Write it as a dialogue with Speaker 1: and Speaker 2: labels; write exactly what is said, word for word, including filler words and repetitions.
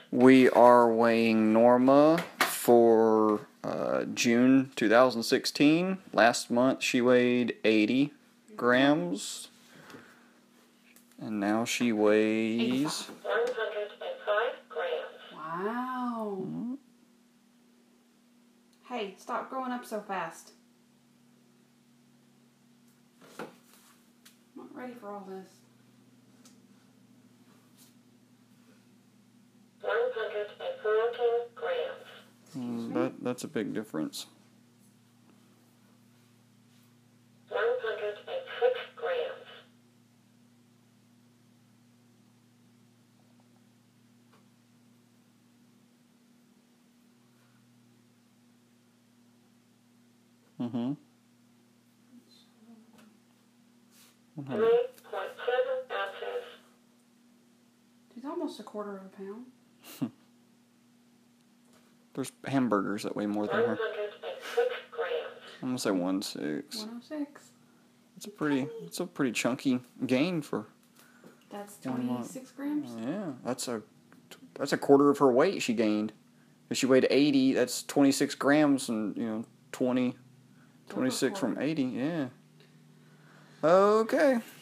Speaker 1: We are weighing Norma for uh, June two thousand sixteen. Last month she weighed eighty grams. And now she weighs
Speaker 2: one hundred five grams.
Speaker 3: Wow. Mm-hmm. Hey, stop growing up so fast. I'm not ready for all this.
Speaker 2: one hundred fourteen grams.
Speaker 1: Mm, that, that's a big difference.
Speaker 2: one hundred six grams.
Speaker 1: Mm-hmm.
Speaker 2: three point seven ounces.
Speaker 3: She's almost a quarter of a pound.
Speaker 1: There's hamburgers that weigh more than her.
Speaker 2: one hundred six grams.
Speaker 1: I'm gonna say one six.
Speaker 3: one oh six.
Speaker 1: It's a pretty, it's a pretty chunky gain for.
Speaker 3: That's twenty-six grams.
Speaker 1: Yeah, that's a, that's a quarter of her weight she gained. If she weighed eighty, that's twenty-six grams, and you know, twenty, twenty-six from eighty. Yeah. Okay.